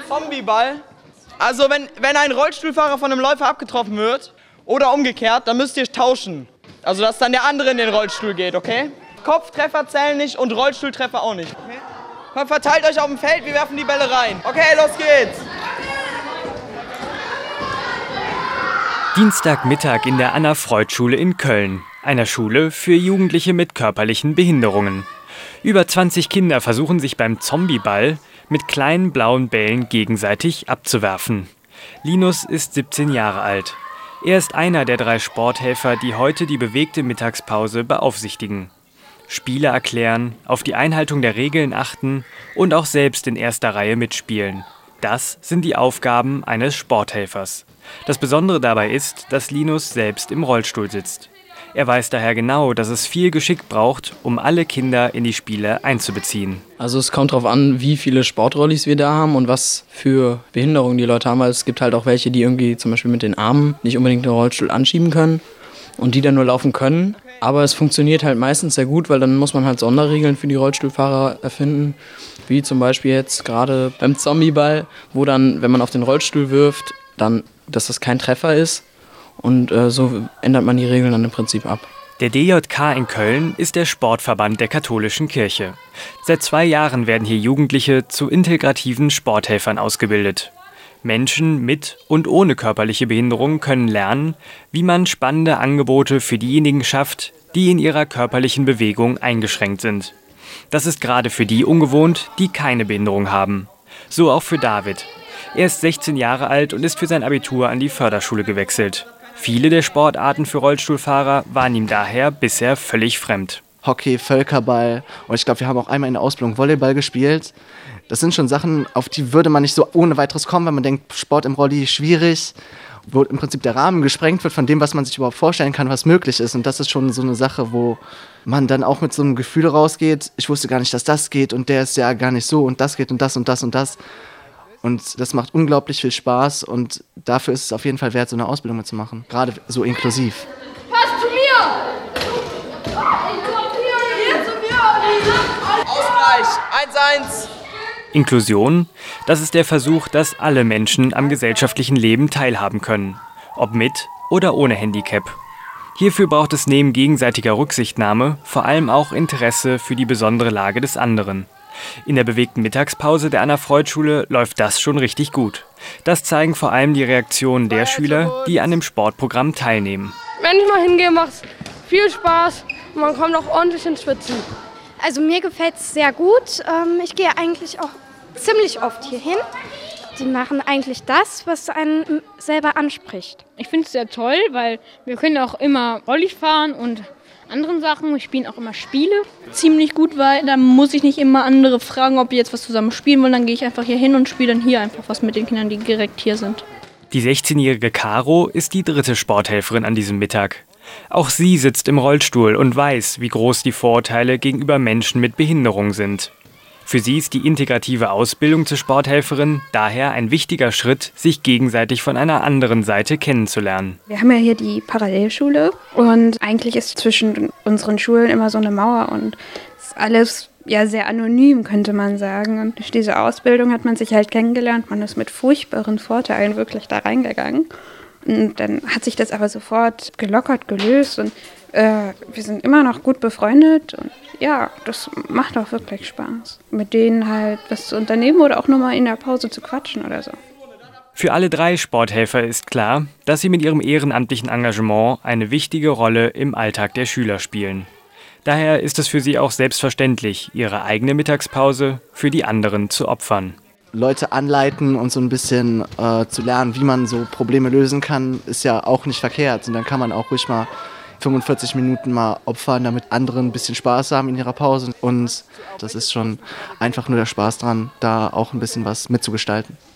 Zombieball. Also wenn ein Rollstuhlfahrer von einem Läufer abgetroffen wird oder umgekehrt, dann müsst ihr tauschen. Also dass dann der andere in den Rollstuhl geht, okay? Kopftreffer zählen nicht und Rollstuhltreffer auch nicht. Okay? Komm, verteilt euch auf dem Feld, wir werfen die Bälle rein. Okay, los geht's. Dienstagmittag in der Anna-Freud-Schule in Köln, einer Schule für Jugendliche mit körperlichen Behinderungen. Über 20 Kinder versuchen sich beim Zombieball mit kleinen blauen Bällen gegenseitig abzuwerfen. Linus ist 17 Jahre alt. Er ist einer der 3 Sporthelfer, die heute die bewegte Mittagspause beaufsichtigen. Spiele erklären, auf die Einhaltung der Regeln achten und auch selbst in erster Reihe mitspielen. Das sind die Aufgaben eines Sporthelfers. Das Besondere dabei ist, dass Linus selbst im Rollstuhl sitzt. Er weiß daher genau, dass es viel Geschick braucht, um alle Kinder in die Spiele einzubeziehen. Also es kommt darauf an, wie viele Sportrollis wir da haben und was für Behinderungen die Leute haben. Weil es gibt halt auch welche, die irgendwie zum Beispiel mit den Armen nicht unbedingt den Rollstuhl anschieben können und die dann nur laufen können. Aber es funktioniert halt meistens sehr gut, weil dann muss man halt Sonderregeln für die Rollstuhlfahrer erfinden. Wie zum Beispiel jetzt gerade beim Zombieball, wo dann, wenn man auf den Rollstuhl wirft, dann, dass das kein Treffer ist. Und so ändert man die Regeln dann im Prinzip ab. Der DJK in Köln ist der Sportverband der katholischen Kirche. Seit 2 Jahren werden hier Jugendliche zu integrativen Sporthelfern ausgebildet. Menschen mit und ohne körperliche Behinderung können lernen, wie man spannende Angebote für diejenigen schafft, die in ihrer körperlichen Bewegung eingeschränkt sind. Das ist gerade für die ungewohnt, die keine Behinderung haben. So auch für David. Er ist 16 Jahre alt und ist für sein Abitur an die Förderschule gewechselt. Viele der Sportarten für Rollstuhlfahrer waren ihm daher bisher völlig fremd. Hockey, Völkerball und ich glaube, wir haben auch einmal in der Ausbildung Volleyball gespielt. Das sind schon Sachen, auf die würde man nicht so ohne weiteres kommen, wenn man denkt, Sport im Rolli schwierig, wo im Prinzip der Rahmen gesprengt wird von dem, was man sich überhaupt vorstellen kann, was möglich ist. Und das ist schon so eine Sache, wo man dann auch mit so einem Gefühl rausgeht, ich wusste gar nicht, dass das geht und der ist ja gar nicht so und das geht und das und das und das. Und das macht unglaublich viel Spaß und dafür ist es auf jeden Fall wert, so eine Ausbildung mitzumachen, gerade so inklusiv. Pass zu mir! Hier zu mir! Ausgleich, 1-1. Inklusion, das ist der Versuch, dass alle Menschen am gesellschaftlichen Leben teilhaben können, ob mit oder ohne Handicap. Hierfür braucht es neben gegenseitiger Rücksichtnahme vor allem auch Interesse für die besondere Lage des anderen. In der bewegten Mittagspause der Anna-Freud-Schule läuft das schon richtig gut. Das zeigen vor allem die Reaktionen der Schüler, die an dem Sportprogramm teilnehmen. Wenn ich mal hingehe, macht es viel Spaß und man kommt auch ordentlich ins Schwitzen. Also mir gefällt es sehr gut. Ich gehe eigentlich auch ziemlich oft hierhin. Die machen eigentlich das, was einen selber anspricht. Ich finde es sehr toll, weil wir können auch immer Rolli fahren und anderen Sachen. Wir spielen auch immer Spiele. Ziemlich gut, weil da muss ich nicht immer andere fragen, ob wir jetzt was zusammen spielen wollen. Dann gehe ich einfach hier hin und spiele dann hier einfach was mit den Kindern, die direkt hier sind. Die 16-jährige Caro ist die 3. Sporthelferin an diesem Mittag. Auch sie sitzt im Rollstuhl und weiß, wie groß die Vorurteile gegenüber Menschen mit Behinderung sind. Für sie ist die integrative Ausbildung zur Sporthelferin daher ein wichtiger Schritt, sich gegenseitig von einer anderen Seite kennenzulernen. Wir haben ja hier die Parallelschule und eigentlich ist zwischen unseren Schulen immer so eine Mauer und es ist alles ja sehr anonym, könnte man sagen. Und durch diese Ausbildung hat man sich halt kennengelernt, man ist mit furchtbaren Vorteilen wirklich da reingegangen. Und dann hat sich das aber sofort gelockert, gelöst und wir sind immer noch gut befreundet und ja, das macht auch wirklich Spaß, mit denen halt was zu unternehmen oder auch nur mal in der Pause zu quatschen oder so. Für alle 3 Sporthelfer ist klar, dass sie mit ihrem ehrenamtlichen Engagement eine wichtige Rolle im Alltag der Schüler spielen. Daher ist es für sie auch selbstverständlich, ihre eigene Mittagspause für die anderen zu opfern. Leute anleiten und so ein bisschen zu lernen, wie man so Probleme lösen kann, ist ja auch nicht verkehrt. Und dann kann man auch ruhig mal 45 Minuten mal opfern, damit andere ein bisschen Spaß haben in ihrer Pause. Und das ist schon einfach nur der Spaß dran, da auch ein bisschen was mitzugestalten.